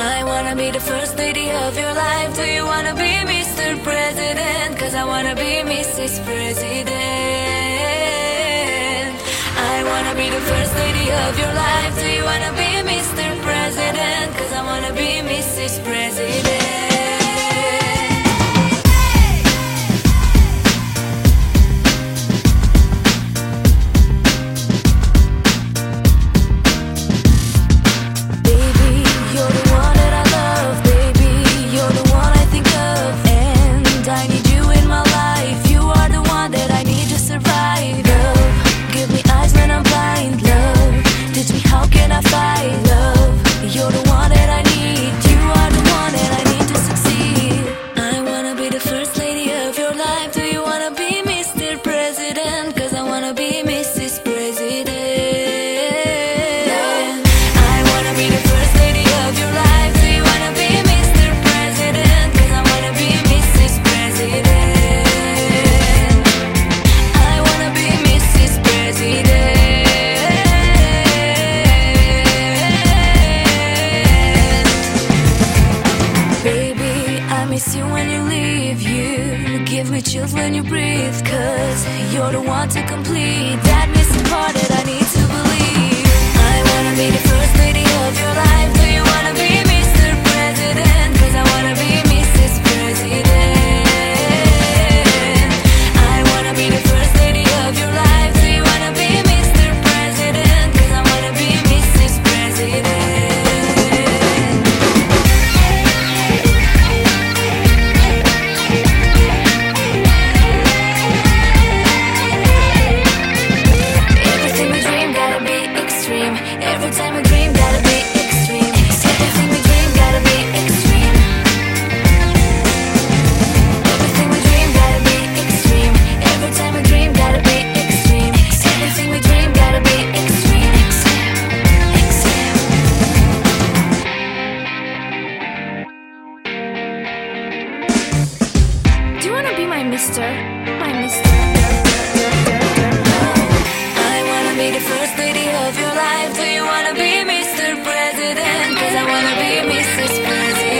I wanna be the first lady of your life. Do you wanna be Mr. President? Cause I wanna be Mrs. President. I wanna be the first lady of your life. Do you wanna be Mr. President? Cause I wanna be Mrs. President. You when you leave, you give me chills when you breathe, cause you're the one to complete that missing part that I need to believe. I wanna be the first lady of your life. Do you wanna be Mr. President? Cause I wanna be Mrs. President. I wanna be the first lady of your life. Do you wanna be Mr. President? Cause I wanna be Mrs. President. Do you wanna be my mister? My mister. I wanna be the first lady of your life. Do you wanna be Mr. President? Cause I wanna be Mrs. President.